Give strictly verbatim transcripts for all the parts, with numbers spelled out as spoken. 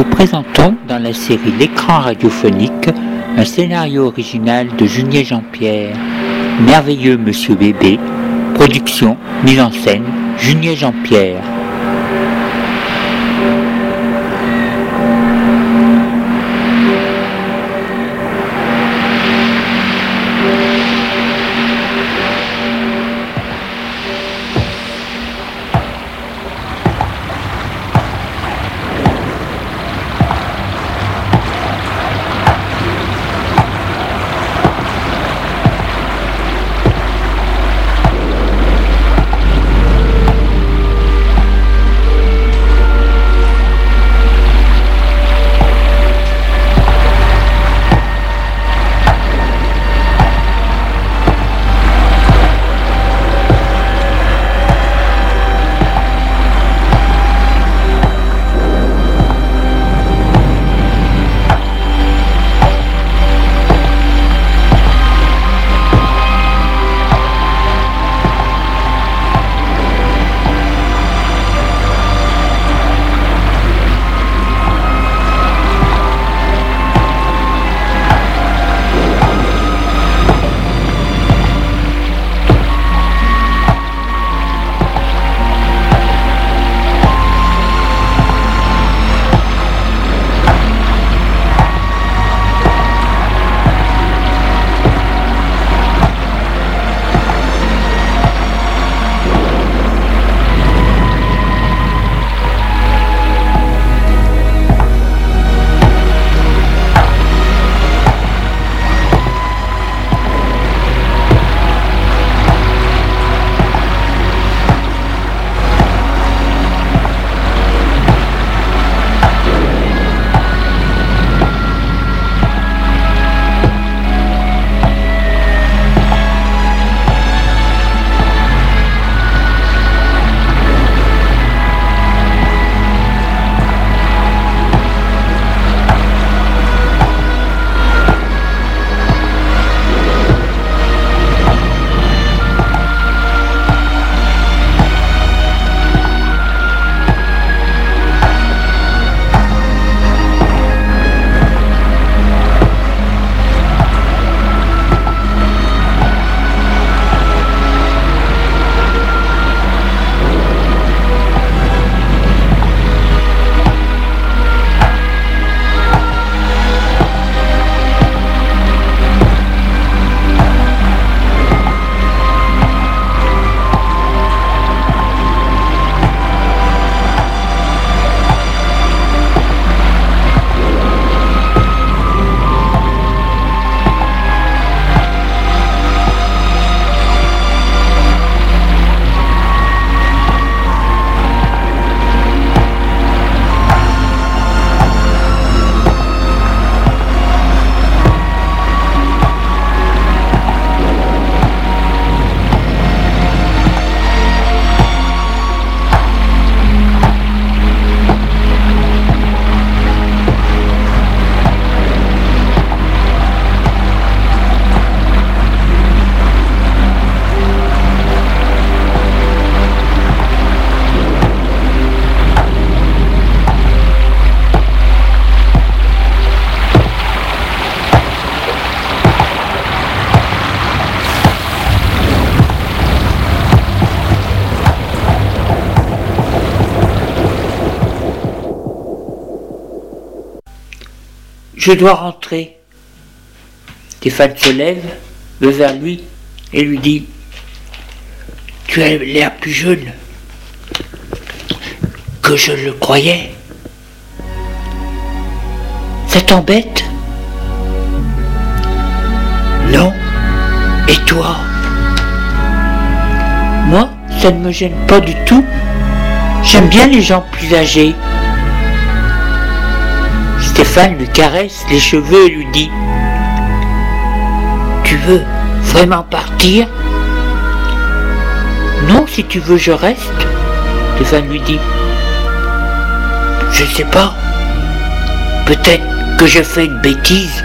présentons dans la série L'écran radiophonique un scénario original de Junier Jean-Pierre, Merveilleux Monsieur Bébé, production, mise en scène, Junier Jean-Pierre. Je dois rentrer. Stéphane se lève, va vers lui et lui dit « Tu as l'air plus jeune que je le croyais. Ça t'embête ?»« Non. Et toi ?»« Moi, ça ne me gêne pas du tout. J'aime bien les gens plus âgés. » Stéphane lui caresse les cheveux et lui dit « Tu veux vraiment partir ?»« Non, si tu veux, je reste. » Stéphane lui dit « Je ne sais pas. Peut-être que je fais une bêtise.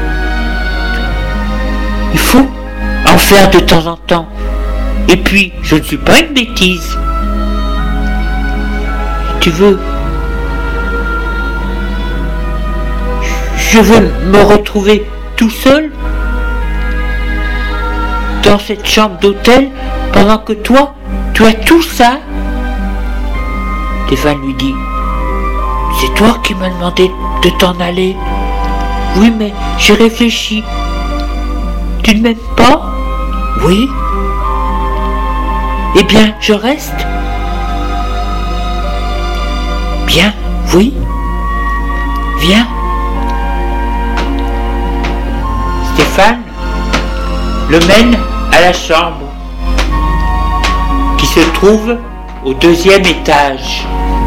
Il faut en faire de temps en temps. Et puis, je ne suis pas une bêtise. Si tu veux. je veux me retrouver tout seul dans cette chambre d'hôtel pendant que toi, tu as tout ça? Stéphane lui dit, c'est toi qui m'as demandé de t'en aller. Oui, mais j'ai réfléchi. Tu ne m'aimes pas? Oui. Eh bien, je reste. Bien, oui. Viens. Stéphane le mène à la chambre qui se trouve au deuxième étage.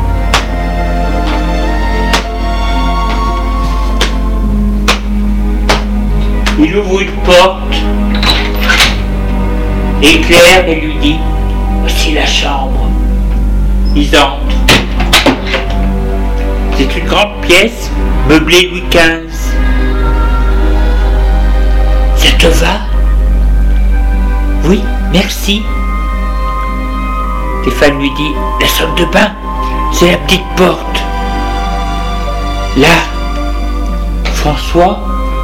Il ouvre une porte, éclaire et lui dit, voici la chambre. Ils entrent. C'est une grande pièce, meublée Louis quinze. Ça te va? Oui, merci. Stéphane lui dit, la salle de bain, c'est la petite porte. Là, François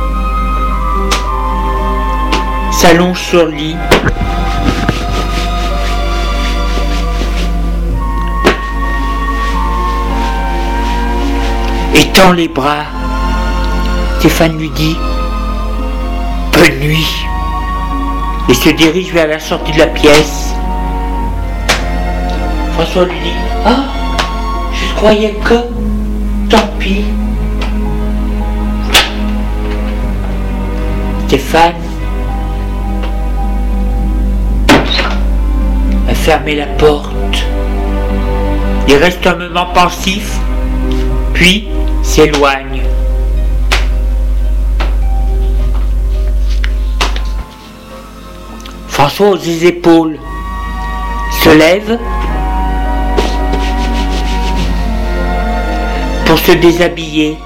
s'allonge sur le lit. Étend les bras. Stéphane lui dit, bonne nuit, et se dirige vers la sortie de la pièce. François lui dit, ah, je croyais que, tant pis. Stéphane a fermé la porte. Il reste un moment pensif, puis s'éloigne. François hausse les épaules, se lève pour se déshabiller.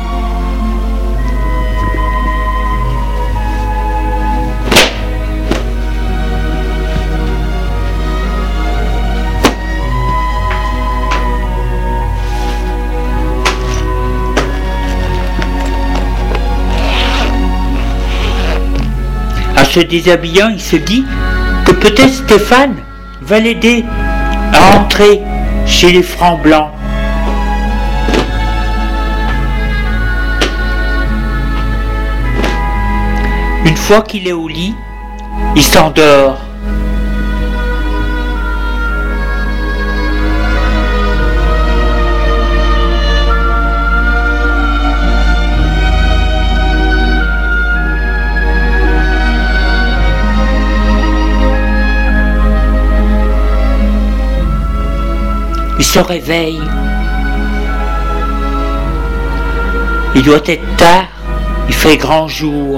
En se déshabillant, il se dit que peut-être Stéphane va l'aider à entrer chez les Francs Blancs. Une fois qu'il est au lit, il s'endort. Il se réveille. Il doit être tard, il fait grand jour.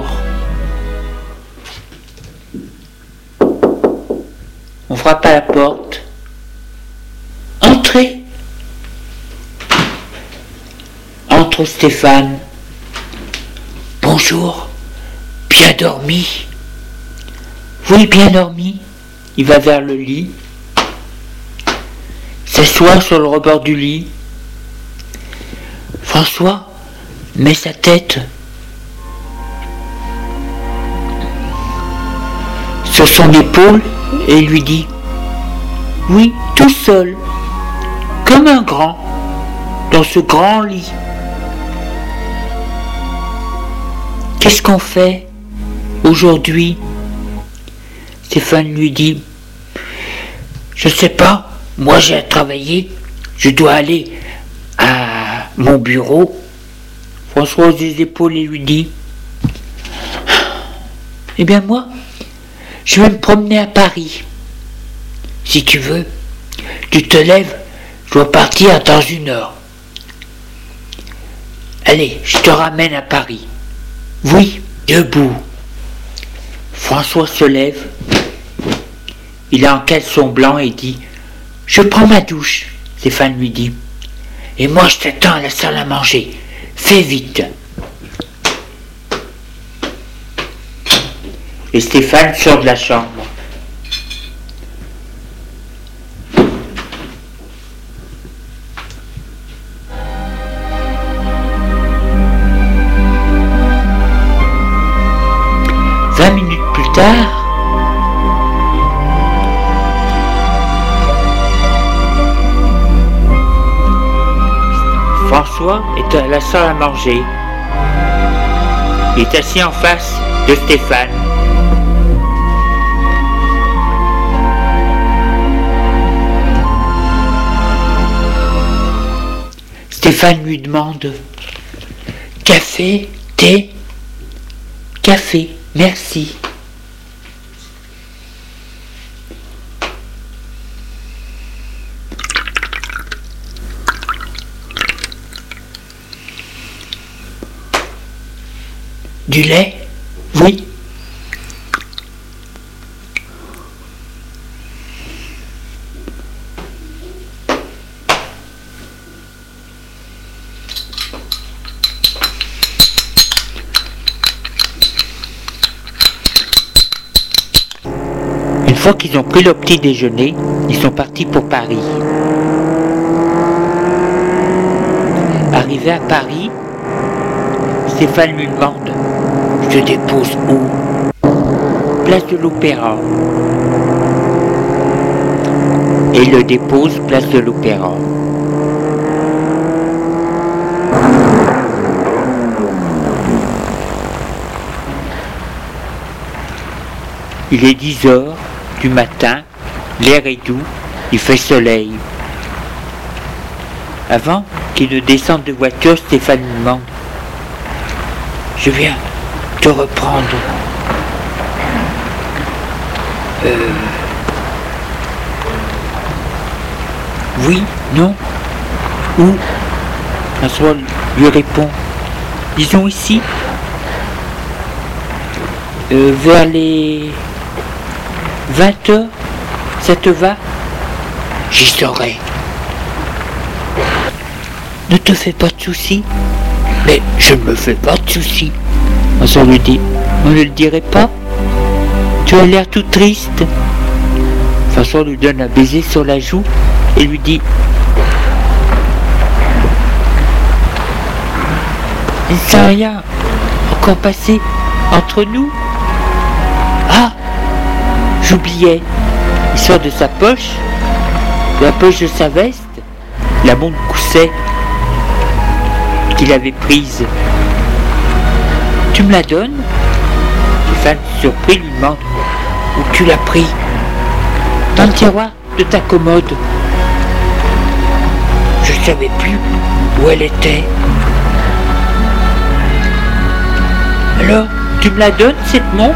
On frappe à la porte. Entrez. Entre Stéphane. Bonjour. Bien dormi? Oui, bien dormi. Il va vers le lit. S'assoit sur le rebord du lit. François met sa tête sur son épaule et lui dit, oui, tout seul, comme un grand, dans ce grand lit. Qu'est-ce qu'on fait aujourd'hui? Stéphane lui dit, je ne sais pas. Moi, j'ai à travailler, je dois aller à mon bureau. François hausse les épaules et lui dit, eh bien moi, je vais me promener à Paris. Si tu veux, tu te lèves, je dois partir dans une heure. Allez, je te ramène à Paris. Oui, debout. François se lève, il est en caleçon blanc et dit, je prends ma douche, Stéphane lui dit. Et moi je t'attends à la salle à manger. Fais vite. Et Stéphane sort de la chambre. tard. François est à la salle à manger. Il est assis en face de Stéphane. Stéphane lui demande: café, thé? Café, merci. Du lait? Oui. Une fois qu'ils ont pris leur petit déjeuner, ils sont partis pour Paris. Arrivé à Paris, Stéphane lui demande: je te dépose où? Place de l'Opéra. Et il le dépose place de l'Opéra. Il est dix heures du matin, l'air est doux, il fait soleil. Avant qu'il ne descende de voiture, Stéphane lui demande: je viens te reprendre. Euh... Oui, non, où? François lui répond: disons ici. Euh, vers les vingt heures, ça te va? J'y serai. Ne te fais pas de soucis. Mais je ne me fais pas de soucis. François lui dit: on ne le dirait pas? Tu as l'air tout triste. François lui donne un baiser sur la joue et lui dit: il ne s'est rien encore passé entre nous? Ah, j'oubliais. Il sort de sa poche, de la poche de sa veste, la montre Gousset qu'il avait prise. Tu me la donnes? Stéphane, surpris, lui demande: où tu l'as pris? Dans le tiroir de ta commode. Je ne savais plus où elle était. Alors, tu me la donnes, cette montre?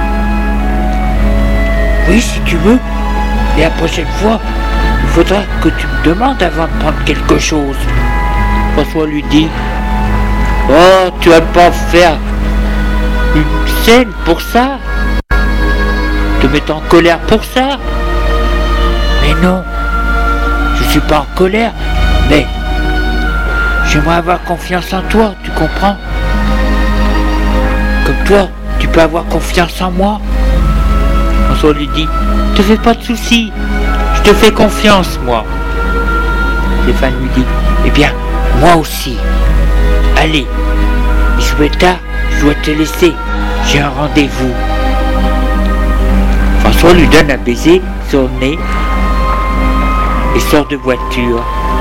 Oui, si tu veux. Et la prochaine fois, il faudra que tu me demandes avant de prendre quelque chose. François lui dit: oh, tu vas pas faire une scène pour ça? Te mettre en colère pour ça? Mais non, je suis pas en colère, mais j'aimerais avoir confiance en toi, tu comprends? Comme toi, tu peux avoir confiance en moi. François lui dit: te fais pas de soucis, je te fais confiance, moi. Stéphane lui dit: eh bien, moi aussi. Allez, il se fait tard, je dois te laisser, j'ai un rendez-vous. François lui donne un baiser sur le nez et sort de voiture.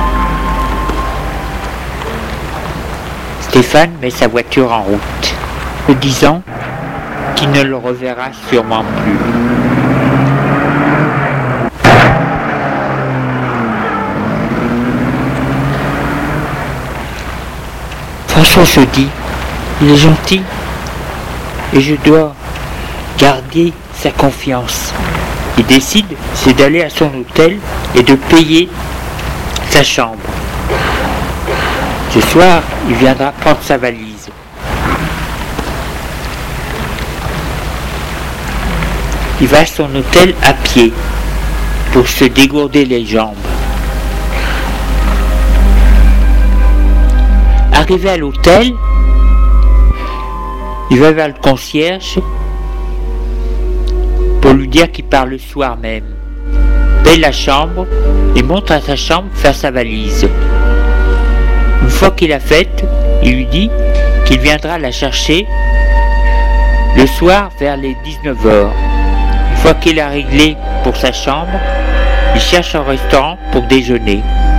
Stéphane met sa voiture en route, se disant qu'il ne le reverra sûrement plus. François se dit: il est gentil et je dois garder sa confiance. Il décide, c'est d'aller à son hôtel et de payer sa chambre. Ce soir, il viendra prendre sa valise. Il va à son hôtel à pied pour se dégourdir les jambes. Arrivé à l'hôtel, il va vers le concierge pour lui dire qu'il part le soir même, paye la chambre et monte à sa chambre faire sa valise. Une fois qu'il a faite, il lui dit qu'il viendra la chercher Le soir, vers les dix-neuf heures, une fois qu'il a réglé pour sa chambre, il cherche un restaurant pour déjeuner.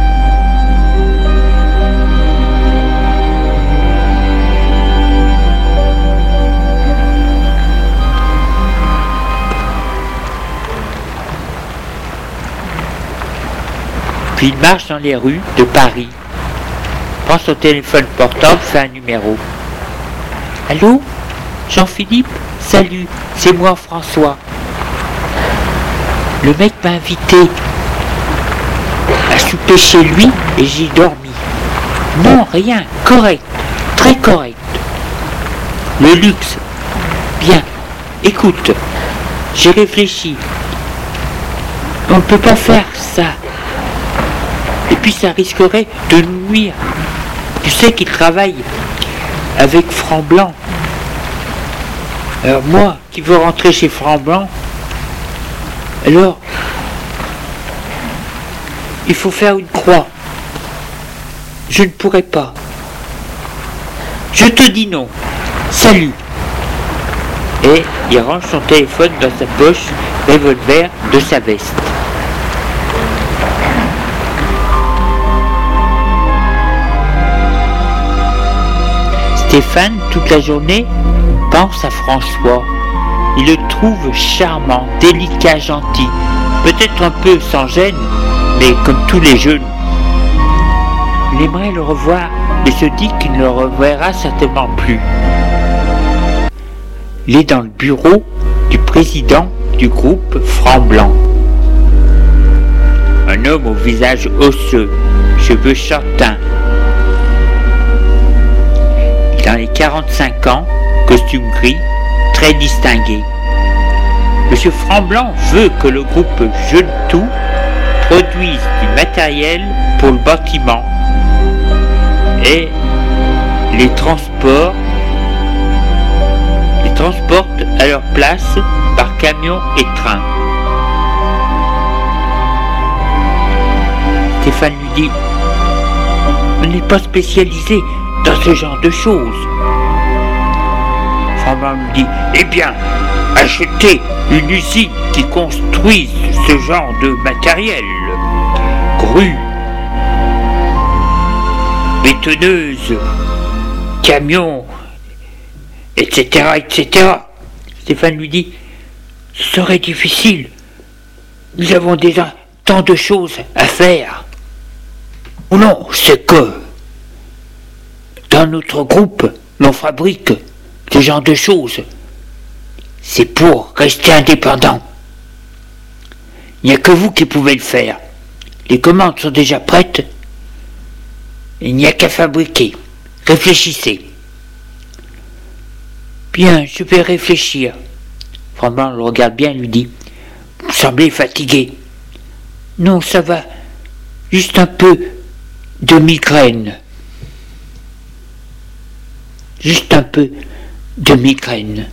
Puis il marche dans les rues de Paris, prend son téléphone portable, fait un numéro. Allô, Jean-Philippe? Salut, c'est moi François. Le mec m'a invité à souper chez lui et j'ai dormi. Non, rien, correct, très correct. Le luxe, bien. Écoute, j'ai réfléchi. On ne peut pas faire ça. Et puis ça risquerait de nous nuire. Tu sais qu'il travaille avec Franc Blanc. Alors moi, qui veux rentrer chez Franc Blanc, alors il faut faire une croix. Je ne pourrai pas. Je te dis non. Salut. Et il range son téléphone dans sa poche revolver de sa veste. Stéphane, toute la journée, pense à François. Il le trouve charmant, délicat, gentil, peut-être un peu sans gêne, mais comme tous les jeunes. Il aimerait le revoir, mais se dit qu'il ne le reverra certainement plus. Il est dans le bureau du président du groupe Franc Blanc. Un homme au visage osseux, cheveux châtains. Dans les quarante-cinq ans, costume gris, très distingué. Monsieur Franc Blanc veut que le groupe Jeune Tout produise du matériel pour le bâtiment et les transports, les transporte à leur place par camion et train. Stéphane lui dit: on n'est pas spécialisé dans ce genre de choses. Franc Blanc lui dit: eh bien, achetez une usine qui construise ce genre de matériel. Grue, bétonneuse, camion, et cetera, et cetera. Stéphane lui dit: ce serait difficile. Nous avons déjà tant de choses à faire. Ou non, c'est que dans notre groupe, l'on fabrique ce genre de choses. C'est pour rester indépendant. Il n'y a que vous qui pouvez le faire. Les commandes sont déjà prêtes. Il n'y a qu'à fabriquer. Réfléchissez. Bien, je vais réfléchir. Franc Blanc le regarde bien et lui dit: vous semblez fatigué. Non, ça va. Juste un peu de migraine. Juste un peu de migraine.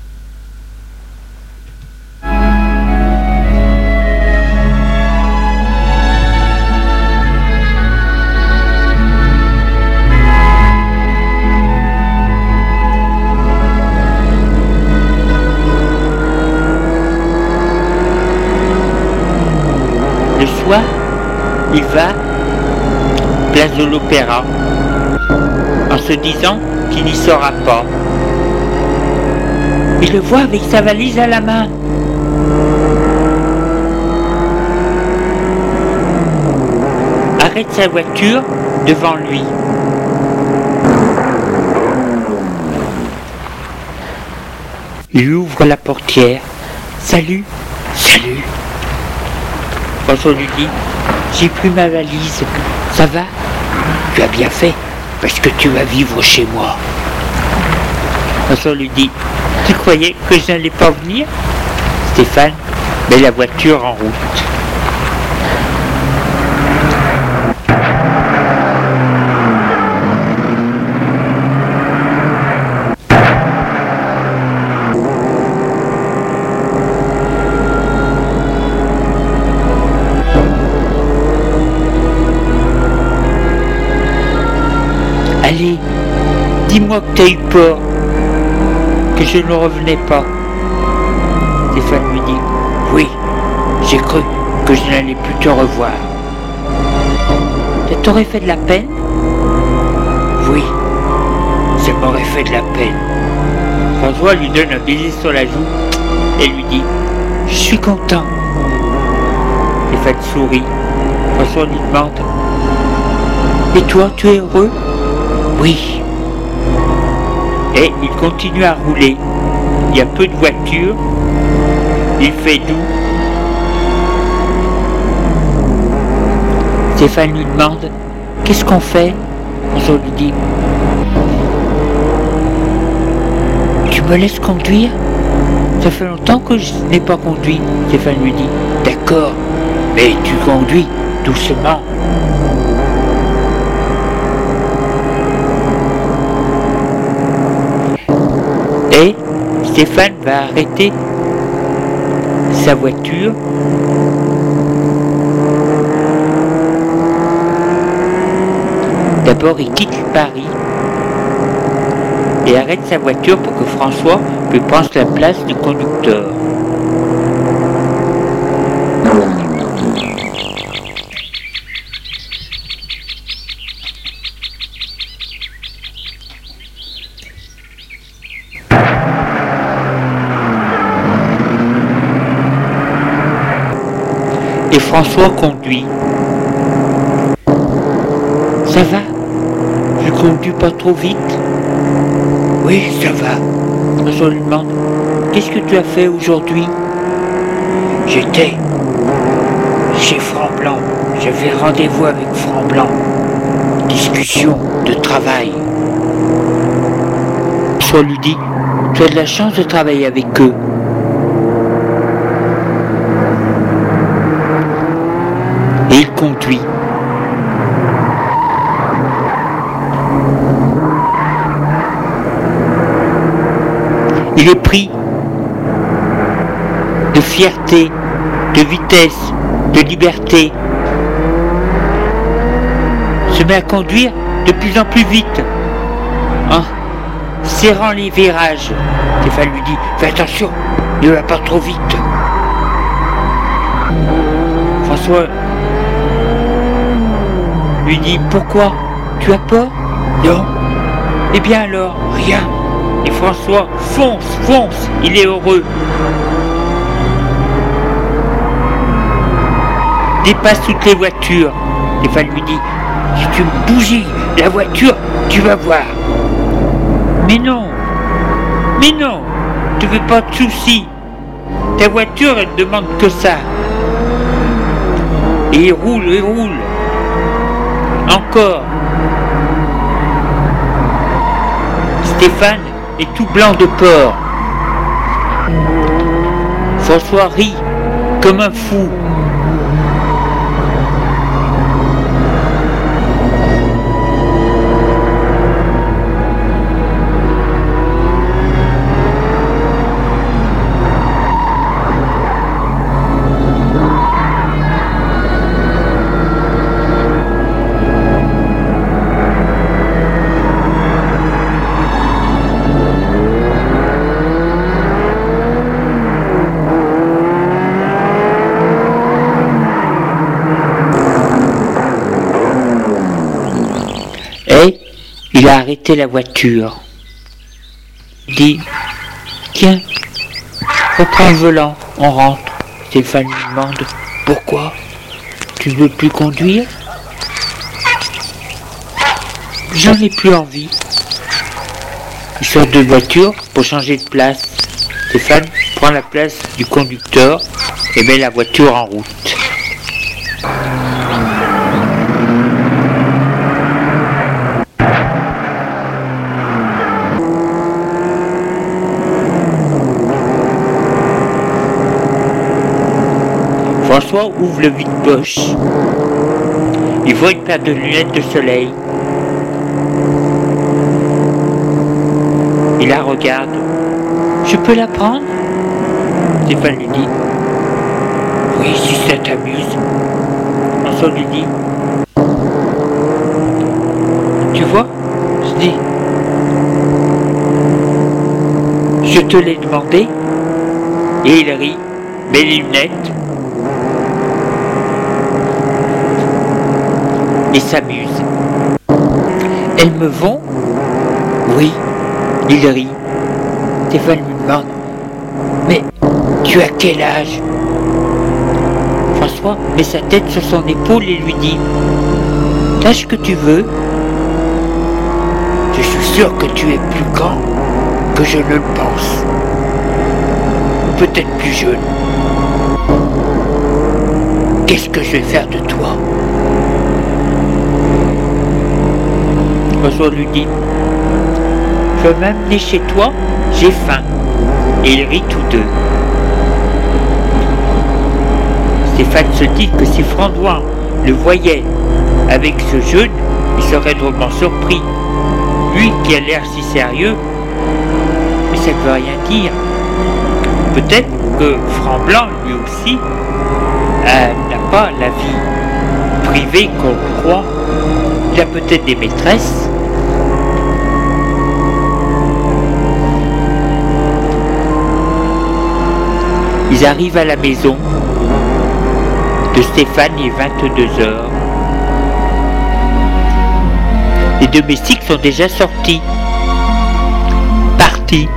Le soir, il va place de l'Opéra en se disant qu'il n'y sera pas. Il le voit avec sa valise à la main. Arrête sa voiture devant lui. Il lui ouvre la portière. Salut, salut. François lui dit: j'ai pris ma valise. Ça va? Tu as bien fait, parce que tu vas vivre chez moi. François lui dit: tu croyais que je n'allais pas venir? Stéphane met la voiture en route. Allez, dis-moi que t'as eu peur. que je ne revenais pas. Stéphane lui dit, oui, j'ai cru que je n'allais plus te revoir. Ça t'aurait fait de la peine? Oui, ça m'aurait fait de la peine. François lui donne un baiser sur la joue et lui dit, je suis content. Stéphane sourit. François lui demande, et toi, tu es heureux? Oui. Et il continue à rouler. Il y a peu de voitures. Il fait doux. Stéphane lui demande, qu'est-ce qu'on fait? François lui dit, tu me laisses conduire? Ça fait longtemps que je n'ai pas conduit. Stéphane lui dit, d'accord, mais tu conduis doucement. Et Stéphane va arrêter sa voiture D'abord, il quitte Paris et arrête sa voiture pour que François lui prenne la place du conducteur. Et François conduit. Ça va? Je conduis pas trop vite? Oui, ça va. François lui demande, qu'est-ce que tu as fait aujourd'hui? J'étais chez Franc Blanc. J'avais rendez-vous avec Franc Blanc. Discussion de travail. François lui dit, tu as de la chance de travailler avec eux. Et il conduit. Il est pris de fierté, de vitesse, de liberté. Se met à conduire de plus en plus vite, en serrant les virages. Stéphane lui dit, fais attention, ne va pas trop vite. François lui dit, pourquoi? Tu as peur? Non. Eh bien alors, rien. Et François fonce, fonce, il est heureux. Dépasse toutes les voitures. Stéphane lui dit, si tu me bougies la voiture, tu vas voir. Mais non, mais non, tu veux pas de soucis. Ta voiture, elle ne demande que ça. Et il roule, il roule. Encore. Stéphane est tout blanc de peur. François rit comme un fou. Et il a arrêté la voiture. Il dit, tiens, reprends le volant, on rentre. Stéphane lui demande, pourquoi? Tu ne veux plus conduire? J'en ai plus envie. Il sort de voiture pour changer de place. Stéphane prend la place du conducteur et met la voiture en route. François ouvre le vide-poche. Il voit une paire de lunettes de soleil. Il la regarde. Je peux la prendre? Stéphane lui dit. Oui, si ça t'amuse. François lui dit. Tu vois? Je dis. Je te l'ai demandé. Et il rit, met les lunettes et s'amuse. Elles me vont? Oui, il rit. Stéphane lui demande, mais tu as quel âge? François met sa tête sur son épaule et lui dit, l'âge que tu veux. Je suis sûr que tu es plus grand que je ne le pense. Ou peut-être plus jeune. Qu'est-ce que je vais faire de toi? François lui dit, je veux m'amener chez toi, j'ai faim. Et ils rient tous deux. Stéphane se dit que si Frandois le voyait avec ce jeune, il serait drôlement surpris. Lui qui a l'air si sérieux, mais ça ne veut rien dire. Peut-être que Franc-Blanc, lui aussi, euh, n'a pas la vie privée qu'on le croit. Il a peut-être des maîtresses. Ils arrivent à la maison de Stéphane, il est vingt-deux heures. Les domestiques sont déjà sortis, partis.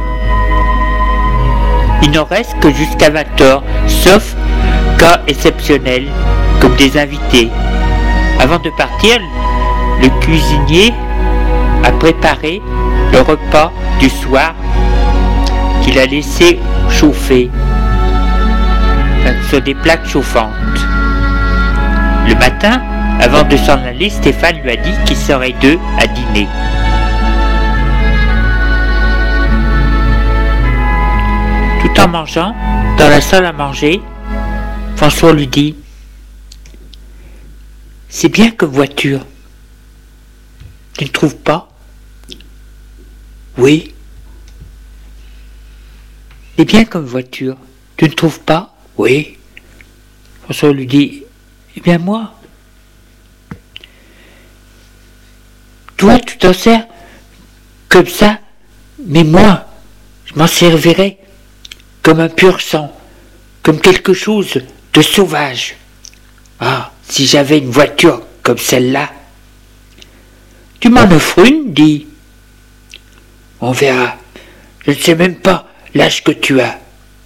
Il n'en reste que jusqu'à vingt heures, sauf cas exceptionnels, comme des invités. Avant de partir, le cuisinier a préparé le repas du soir qu'il a laissé chauffer sur des plaques chauffantes. Le matin, avant de s'en aller, Stéphane lui a dit qu'il serait deux à dîner. Tout en mangeant, dans la salle à manger, François lui dit, « C'est bien comme voiture. Tu ne trouves pas? » « Oui. »« C'est bien comme voiture. Tu ne trouves pas? » « Oui. » François lui dit, « Eh bien moi, toi tu t'en sers comme ça, mais moi, je m'en servirais comme un pur sang, comme quelque chose de sauvage. Ah, si j'avais une voiture comme celle-là. » « Tu m'en offres une, dit. On verra. Je ne sais même pas l'âge que tu as.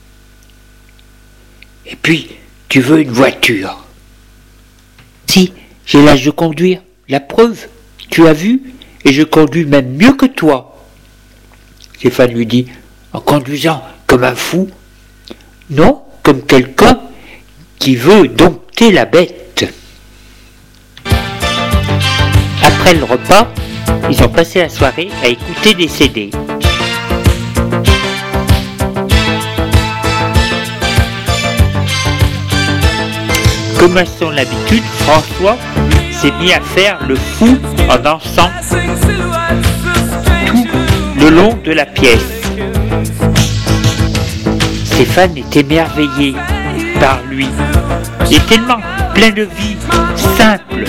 Et puis, tu veux une voiture. Si, j'ai l'âge de conduire. La preuve, tu as vu, et je conduis même mieux que toi. Stéphane lui dit, en conduisant comme un fou. Non, comme quelqu'un qui veut dompter la bête. Après le repas, ils ont passé la soirée à écouter des C D. Comme à son habitude, François s'est mis à faire le fou en dansant tout le long de la pièce. Stéphane est émerveillé par lui. Il est tellement plein de vie, simple.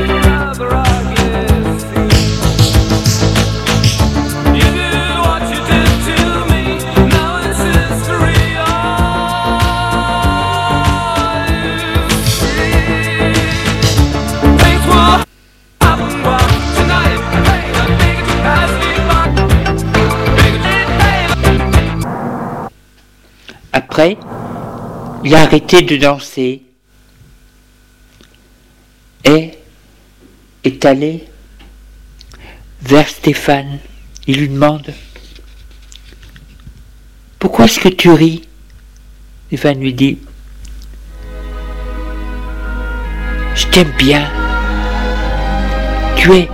Après, il a arrêté de danser et est allé vers Stéphane. Il lui demande « Pourquoi est-ce que tu ris ?» Stéphane lui dit « Je t'aime bien. Tu es...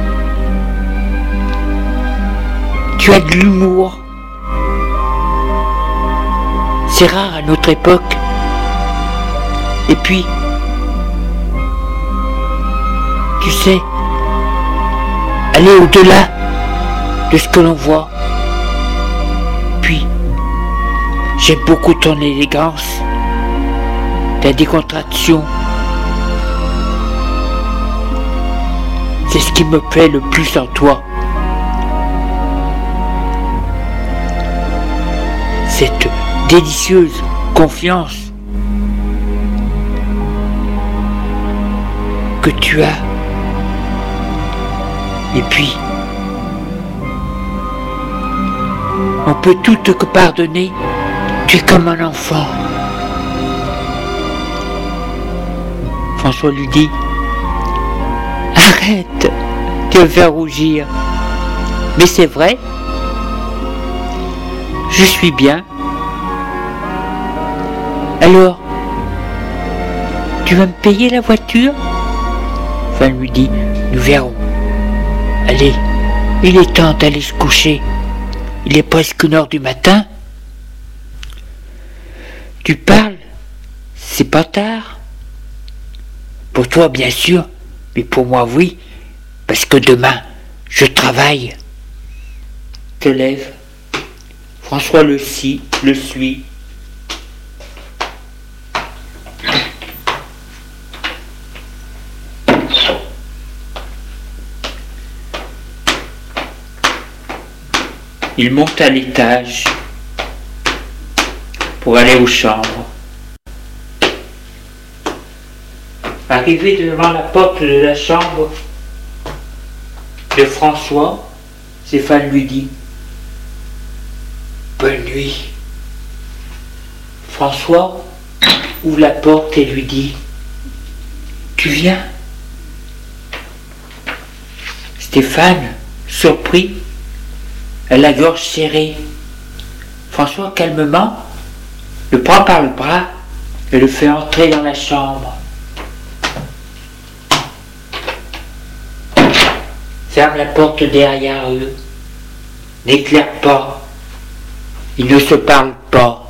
Tu as de l'humour. C'est rare à notre époque. Et puis, tu sais, aller au-delà de ce que l'on voit. Puis, j'aime beaucoup ton élégance, ta décontraction. C'est ce qui me plaît le plus en toi. cette délicieuse confiance que tu as. Et puis, on peut tout te pardonner, tu es comme un enfant. François lui dit, arrête de me faire rougir. Mais c'est vrai, je suis bien. Alors, tu vas me payer la voiture? Fan lui dit, nous verrons. Allez, il est temps d'aller se coucher. Il est presque une heure du matin. Tu parles? C'est pas tard? Pour toi, bien sûr, mais pour moi, oui, parce que demain, je travaille. Te lève. François le suit, le suit. Il monte à l'étage pour aller aux chambres. Arrivé devant la porte de la chambre de François, Stéphane lui dit « Bonne nuit ». François ouvre la porte et lui dit « Tu viens ?» Stéphane, surpris, a la gorge serrée. François, calmement, le prend par le bras et le fait entrer dans la chambre. Ferme la porte derrière eux, n'éclaire pas, ils ne se parlent pas.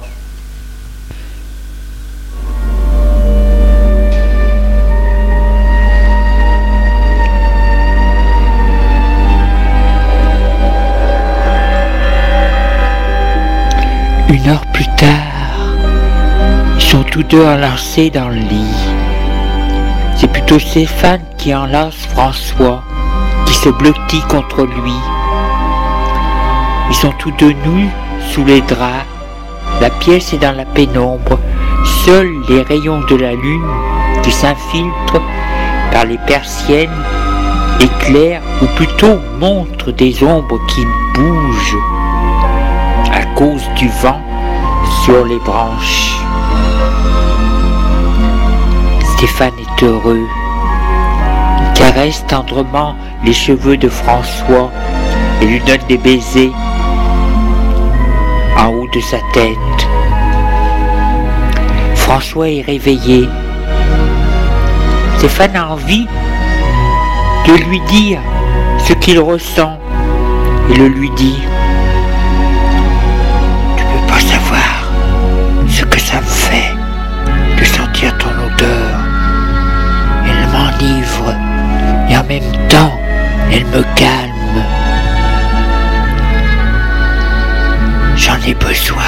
Une heure plus tard, ils sont tous deux enlacés dans le lit. C'est plutôt Stéphane qui enlace François, qui se blottit contre lui. Ils sont tous deux nus sous les draps. La pièce est dans la pénombre. Seuls les rayons de la lune qui s'infiltrent par les persiennes éclairent, ou plutôt montrent des ombres qui bougent à cause du vent sur les branches. Stéphane est heureux. Il caresse tendrement les cheveux de François et lui donne des baisers en haut de sa tête. François est réveillé. Stéphane a envie de lui dire ce qu'il ressent et le lui dit. Tu ne peux pas savoir ce que ça me fait de sentir ton odeur. Elle m'enivre et en même temps elle me calme. J'en ai besoin.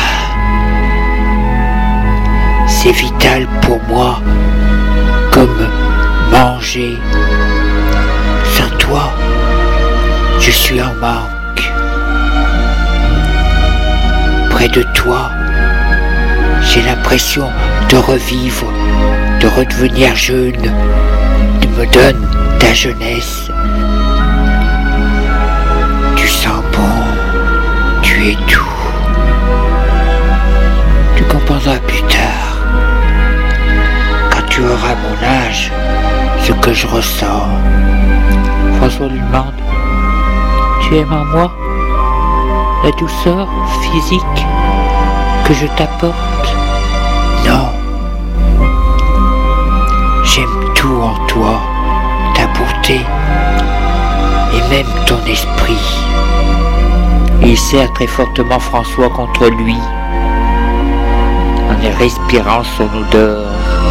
C'est vital pour moi, comme manger. Sans toi, je suis en manque. Près de toi, j'ai l'impression de revivre, de redevenir jeune. Tu me donnes ta jeunesse. Tu sens bon, tu es doux. Tu comprendras plus tard, quand tu auras mon âge, ce que je ressens. François lui demande, tu aimes en moi la douceur physique que je t'apporte? Non. J'aime tout en toi, ta beauté et même ton esprit. Et il serre très fortement François contre lui, en respirant son odeur.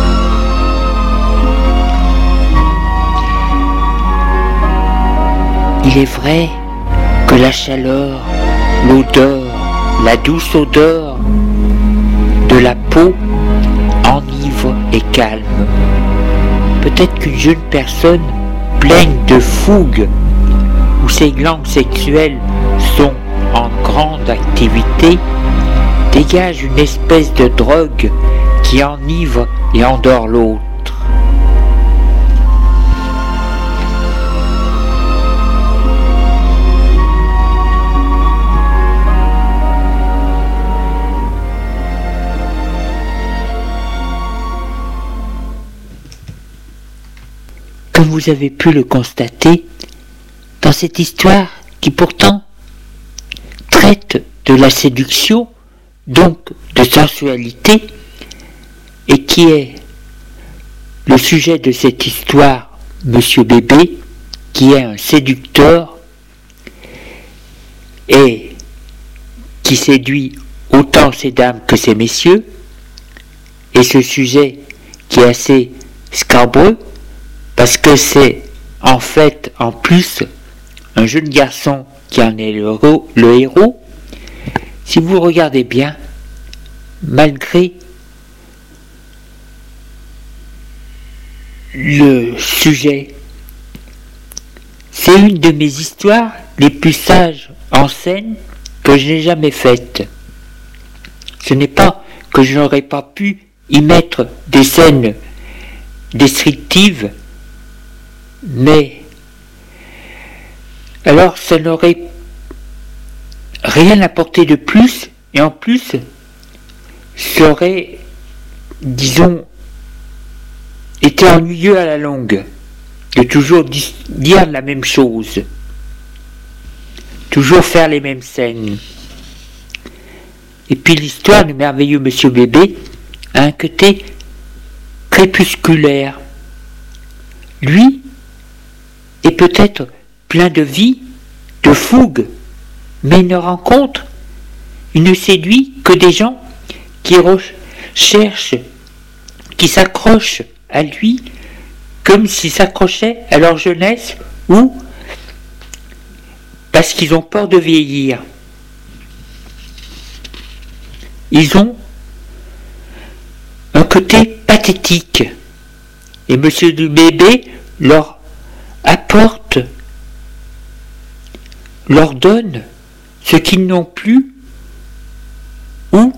Il est vrai que la chaleur, l'odeur, la douce odeur de la peau enivre et calme. Peut-être qu'une jeune personne pleine de fougue, où ses glandes sexuelles sont en grande activité, dégage une espèce de drogue qui enivre et endort l'autre. Comme vous avez pu le constater, dans cette histoire qui pourtant traite de la séduction, donc de sensualité, et qui est le sujet de cette histoire, Monsieur Bébé, qui est un séducteur et qui séduit autant ces dames que ces messieurs, et ce sujet qui est assez scabreux, parce que c'est en fait en plus un jeune garçon qui en est le héros, le héros. Si vous regardez bien, malgré le sujet, c'est une de mes histoires les plus sages en scène que je n'ai jamais faites. Ce n'est pas que je n'aurais pas pu y mettre des scènes descriptives, mais alors ça n'aurait rien apporté de plus, et en plus ça aurait, disons, été ennuyeux à la longue de toujours di- dire la même chose, toujours faire les mêmes scènes. Et puis l'histoire du merveilleux Monsieur Bébé a un côté crépusculaire. Lui est peut-être plein de vie, de fougue, mais il ne rencontre, il ne séduit que des gens qui recherchent, qui s'accrochent à lui comme s'ils s'accrochaient à leur jeunesse ou parce qu'ils ont peur de vieillir. Ils ont un côté pathétique et Monsieur du Bébé leur apporte, leur donne ce qu'ils n'ont plus ou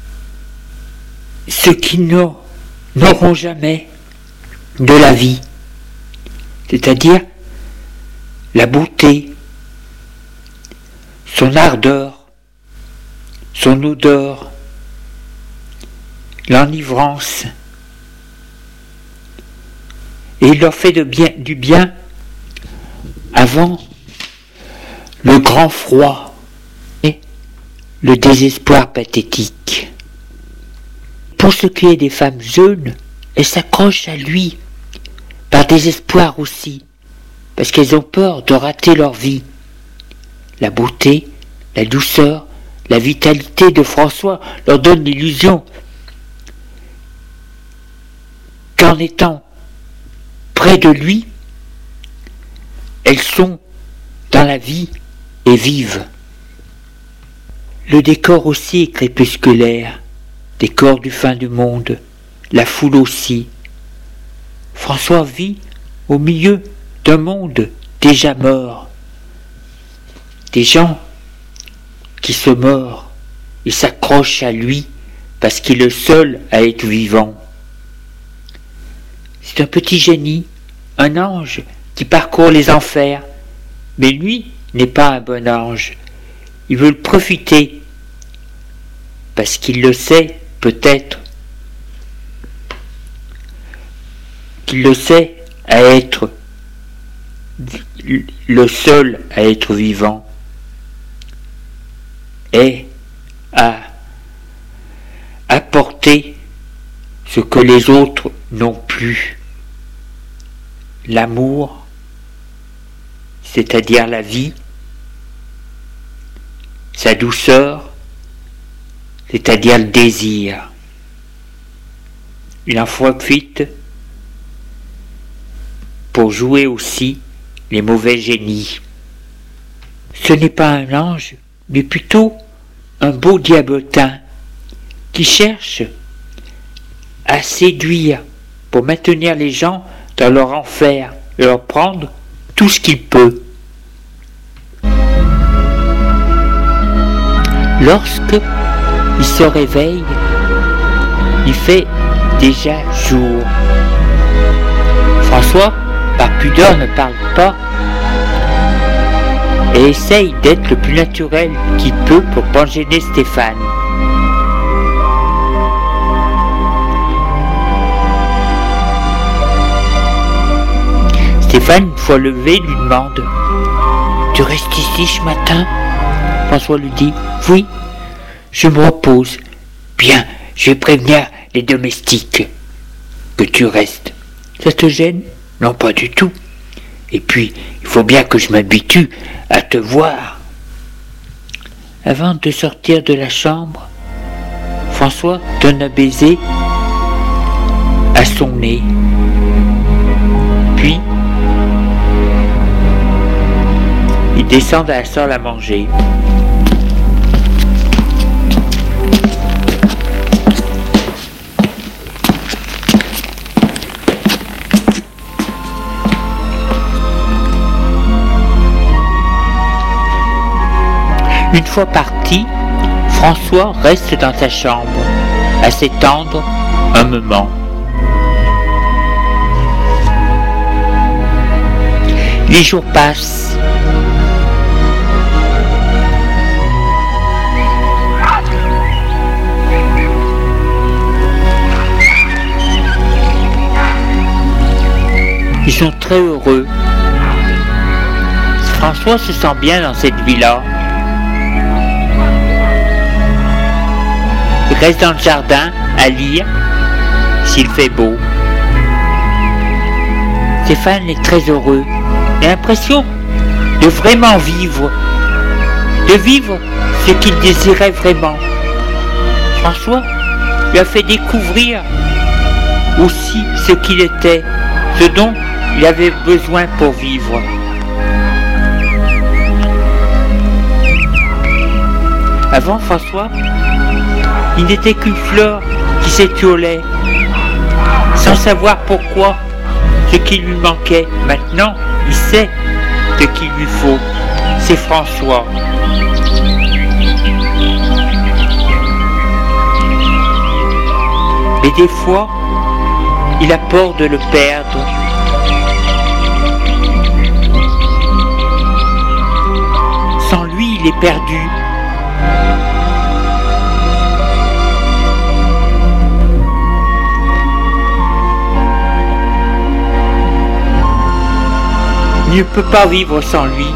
ce qu'ils n'auront jamais de la vie, c'est-à-dire la beauté, son ardeur, son odeur, l'enivrance, et il leur fait de bien, du bien avant le grand froid et le désespoir pathétique. Pour ce qui est des femmes jeunes, elles s'accrochent à lui par désespoir aussi, parce qu'elles ont peur de rater leur vie. La beauté, la douceur, la vitalité de François leur donnent l'illusion qu'en étant près de lui, elles sont dans la vie et vivent. Le décor aussi est crépusculaire, décor du fin du monde, la foule aussi. François vit au milieu d'un monde déjà mort, des gens qui se meurent, ils s'accrochent à lui parce qu'il est le seul à être vivant. C'est un petit génie, un ange qui parcourt les enfers, mais lui n'est pas un bon ange. Il veut le profiter parce qu'il le sait peut-être, qu'il le sait à être le seul à être vivant et à apporter ce que les autres n'ont plus. L'amour, c'est-à-dire la vie, sa douceur, c'est-à-dire le désir. Il en profite pour jouer aussi les mauvais génies. Ce n'est pas un ange, mais plutôt un beau diabotin qui cherche à séduire pour maintenir les gens dans leur enfer et leur prendre tout ce qu'il peut. Lorsque il se réveille, il fait déjà jour. François, par pudeur, ne parle pas et essaye d'être le plus naturel qu'il peut pour pas gêner Stéphane. Stéphane, une fois levé, lui demande « Tu restes ici ce matin ?» François lui dit « Oui, je me repose. Bien, je vais prévenir les domestiques que tu restes. Ça te gêne ? Non, pas du tout. Et puis, il faut bien que je m'habitue à te voir. » Avant de sortir de la chambre, François donne un baiser à son nez. Puis, ils descendent à la salle à manger. Une fois parti, François reste dans sa chambre, à s'étendre un moment. Les jours passent. Ils sont très heureux. François se sent bien dans cette vie-là. Il reste dans le jardin à lire s'il fait beau. Stéphane est très heureux. Il a l'impression de vraiment vivre, de vivre ce qu'il désirait vraiment. François lui a fait découvrir aussi ce qu'il était, ce dont il avait besoin pour vivre. Avant, François, il n'était qu'une fleur qui s'étiolait, sans savoir pourquoi, ce qui lui manquait. Maintenant, il sait ce qu'il lui faut. C'est François. Mais des fois, il a peur de le perdre. Sans lui, il est perdu. Il ne peut pas vivre sans lui.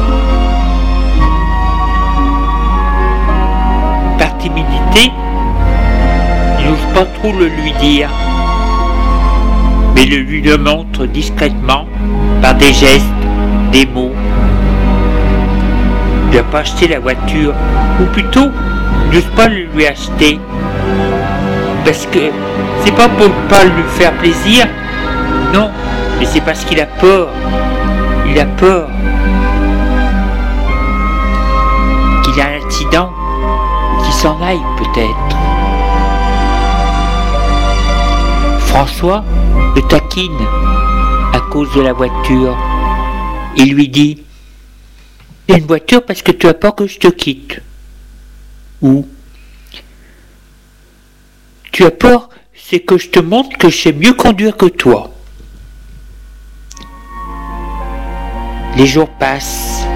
Par timidité, il n'ose pas trop le lui dire, mais le lui le montre discrètement par des gestes, des mots. Il n'a pas acheté la voiture, ou plutôt, il n'ose pas le lui acheter, parce que c'est pas pour ne pas lui faire plaisir, non, mais c'est parce qu'il a peur. Il a peur qu'il y ait un accident ou qu'il s'en aille peut-être. François le taquine à cause de la voiture. Il lui dit « J'ai une voiture parce que tu as peur que je te quitte. » Ou « Tu as peur, c'est que je te montre que je sais mieux conduire que toi. » Les jours passent.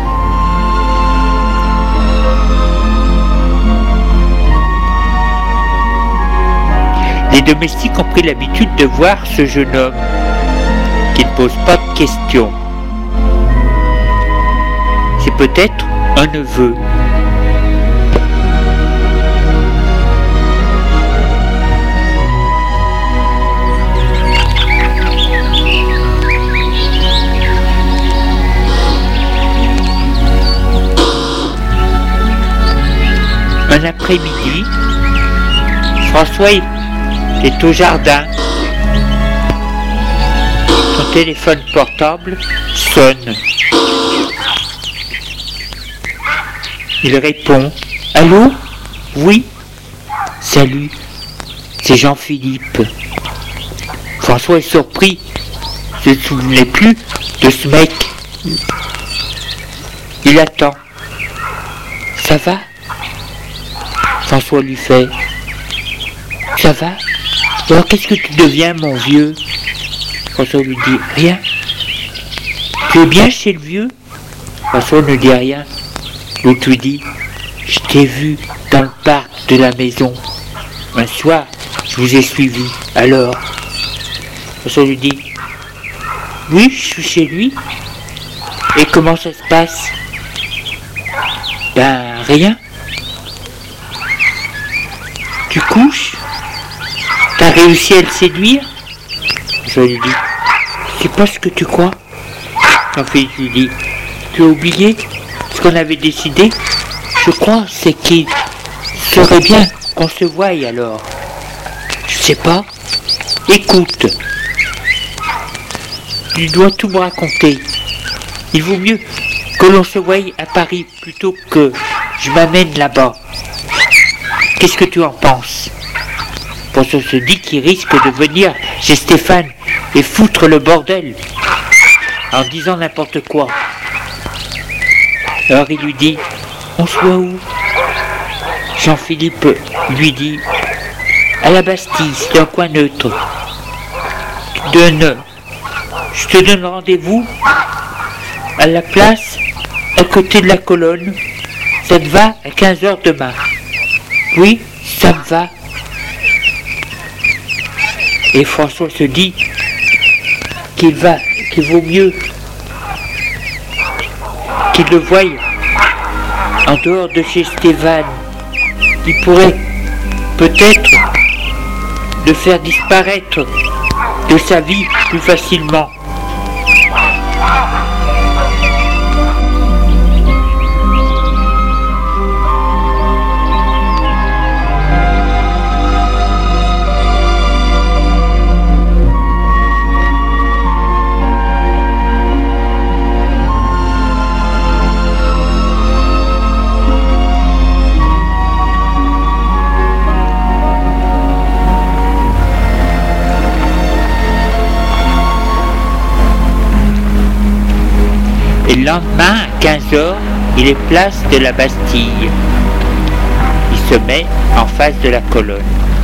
Les domestiques ont pris l'habitude de voir ce jeune homme qui ne pose pas de questions. C'est peut-être un neveu. Un après-midi, François est au jardin. Son téléphone portable sonne. Il répond « Allô ? Oui ? Salut, c'est Jean-Philippe. » François est surpris. Il ne se souvenait plus de ce mec. Il attend. « Ça va ? François lui fait « Ça va? Alors qu'est-ce que tu deviens, mon vieux ?» François lui dit « Rien. » « Tu es bien chez le vieux ?» François ne dit rien. L'autre lui dit « Je t'ai vu dans le parc de la maison. Un soir, je vous ai suivi. Alors ?» François lui dit « Oui, je suis chez lui. Et comment ça se passe ?»« Ben, rien. Tu couches? T'as réussi à le séduire ?» Je lui dis « C'est pas ce que tu crois. » Jean-Philippe lui dit « Tu as oublié ce qu'on avait décidé? Je crois, c'est qu'il serait bien qu'on se voie alors. » Je sais pas. Écoute. Tu dois tout me raconter. Il vaut mieux que l'on se voie à Paris plutôt que je m'amène là-bas. Qu'est-ce que tu en penses? François se dit qu'il risque de venir chez Stéphane et foutre le bordel en disant n'importe quoi. Alors il lui dit « On se voit où ?» Jean-Philippe lui dit « À la Bastille, c'est un coin neutre. Tu donnes, je te donne rendez-vous à la place à côté de la colonne. Ça te va à quinze heures demain? » Oui, ça me va. Et François se dit qu'il va, qu'il vaut mieux qu'il le voie en dehors de chez Stéphane. Il pourrait peut-être le faire disparaître de sa vie plus facilement. Et le lendemain, à quinze heures, il est place de la Bastille. Il se met en face de la colonne.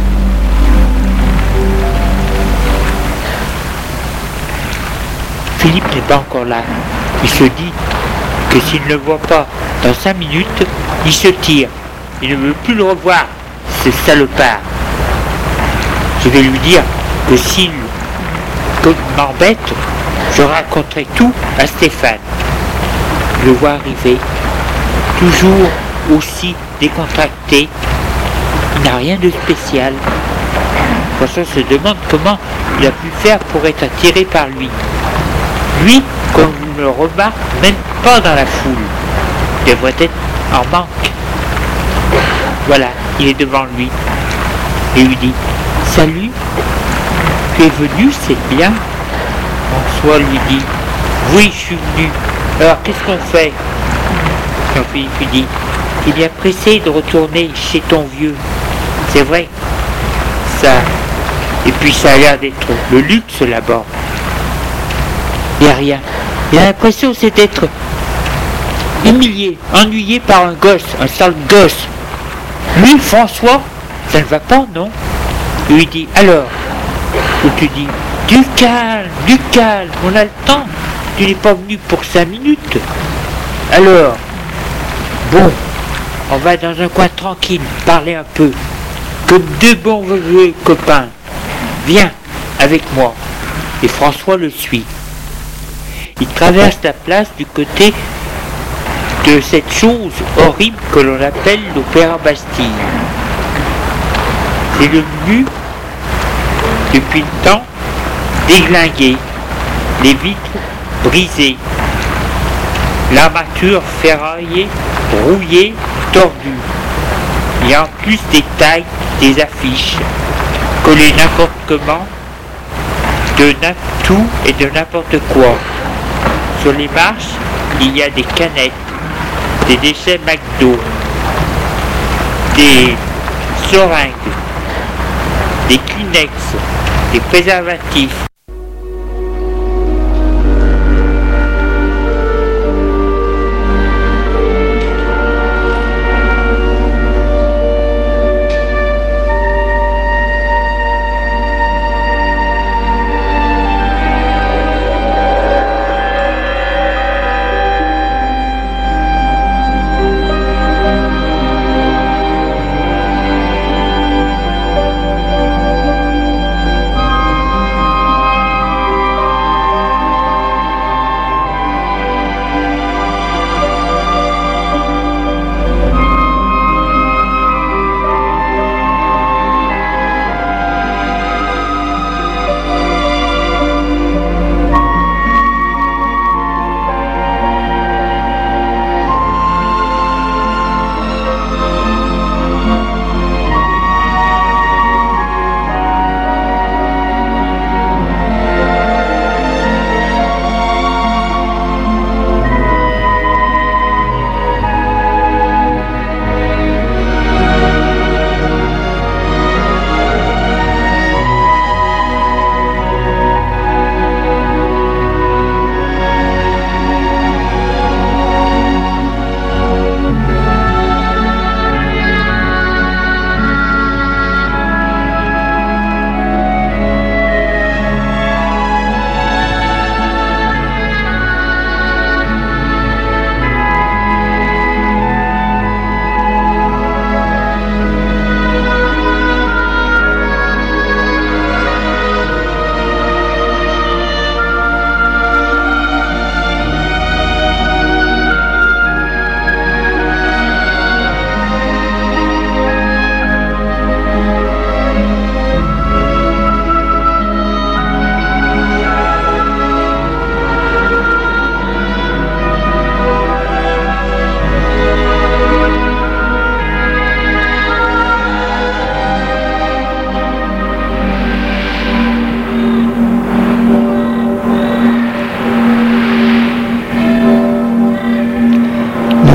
Philippe n'est pas encore là. Il se dit que s'il ne le voit pas dans cinq minutes, il se tire. Il ne veut plus le revoir, ce salopard. Je vais lui dire que s'il m'embête, je raconterai tout à Stéphane. Je le vois arriver, toujours aussi décontracté. Il n'a rien de spécial. François se demande comment il a pu faire pour être attiré par lui. Lui, comme on ne le remarque même pas dans la foule, devrait être en manque. Voilà, il est devant lui. Et lui dit « Salut, tu es venu, c'est bien ?» François lui dit « Oui, je suis venu. Alors, qu'est-ce qu'on fait ?» Jean-Philippe lui dit « Il est bien pressé de retourner chez ton vieux. C'est vrai, ça. Et puis ça a l'air d'être le luxe là-bas. Il n'y a rien. Il a l'impression c'est d'être humilié, ennuyé par un gosse, un sale gosse. Lui, François, ça ne va pas, non ?» Il lui dit « Alors ?» Ou tu dis « Du calme, du calme, on a le temps. Tu n'es pas venu pour cinq minutes. Alors, bon, on va dans un coin tranquille, parler un peu, comme deux bons vieux copains. Viens avec moi. » Et François le suit. Il traverse la place du côté de cette chose horrible que l'on appelle l'Opéra Bastille. C'est devenu, depuis le temps, déglingué, les vitres brisées, l'armature ferraillée, rouillée, tordue. Il y a en plus des tailles, des affiches, collées n'importe comment, de tout et de n'importe quoi. Sur les marches, il y a des canettes, des déchets McDo, des seringues, des Kleenex, des préservatifs.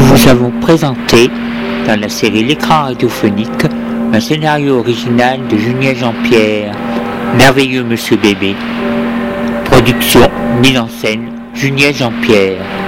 vous avons présenté, dans la série L'écran radiophonique, un scénario original de Julien Jean-Pierre, Merveilleux Monsieur Bébé. Production, mise en scène, Julien Jean-Pierre.